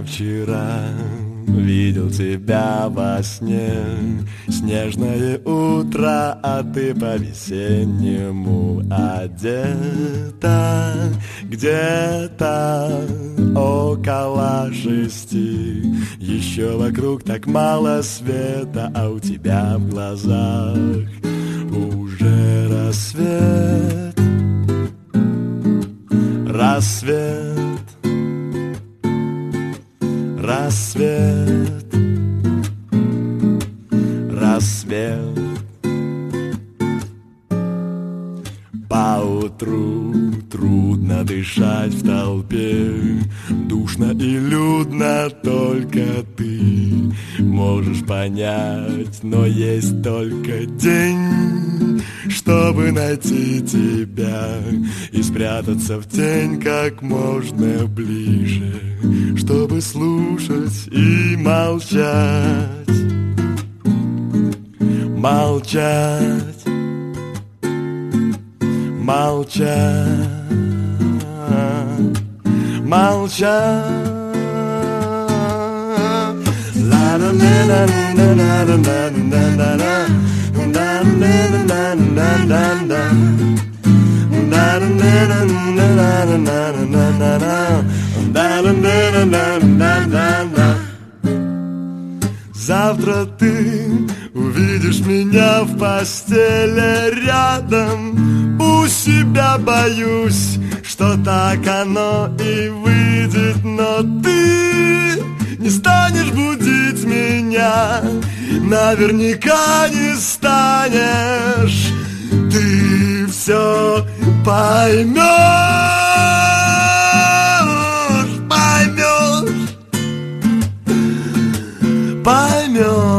вчера видел тебя во сне. Снежное утро, а ты по-весеннему одета. Где-то около 6. Еще вокруг так мало света, а у тебя в глазах уже рассвет. Рассвет, рассвет, рассвет. Поутру трудно дышать в толпе, душно и людно, только ты можешь понять. Но есть только день, чтобы найти тебя и спрятаться в тень как можно ближе, чтобы слушать и молчать. Молчать, молчать, молчать. Завтра ты увидишь меня в постели рядом у себя. Боюсь, что так оно и выйдет, но ты не станешь будить меня, наверняка не станешь. Ты все поймешь, поймешь, поймешь.